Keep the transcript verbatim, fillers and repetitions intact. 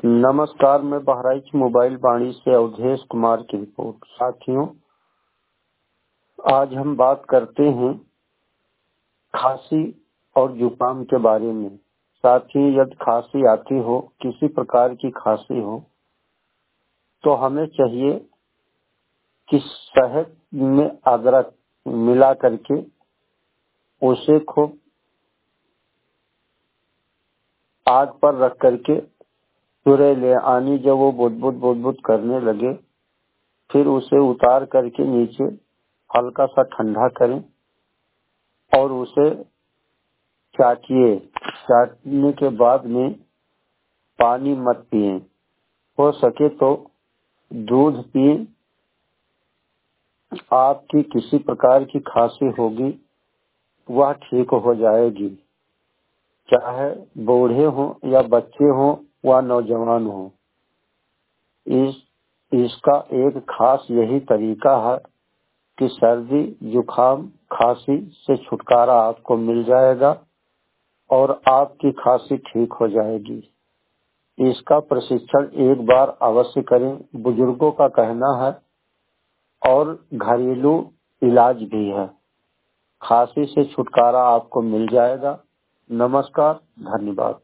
नमस्कार, मैं बहराइच मोबाइल वाणी से अवधेश कुमार की रिपोर्ट। साथियों, आज हम बात करते हैं खांसी और जुकाम के बारे में। साथियों, यदि खांसी आती हो, किसी प्रकार की खांसी हो, तो हमें चाहिए कि शहद में अदरक मिला करके उसे खूब आग पर रख करके चुरे ले आनी। जब वो बुदबुद बुदबुद करने लगे, फिर उसे उतार करके नीचे हल्का सा ठंडा करें और उसे चाटिए। चाटने के बाद में पानी मत पिए, हो सके तो दूध पिए। आपकी किसी प्रकार की खांसी होगी वह ठीक हो जाएगी, चाहे बूढ़े हों या बच्चे हों या नौजवान हों। इस इसका एक खास यही तरीका है कि सर्दी जुकाम खांसी से छुटकारा आपको मिल जाएगा और आपकी खांसी ठीक हो जाएगी। इसका प्रशिक्षण एक बार अवश्य करें, बुजुर्गों का कहना है, और घरेलू इलाज भी है। खांसी से छुटकारा आपको मिल जाएगा। नमस्कार, धन्यवाद।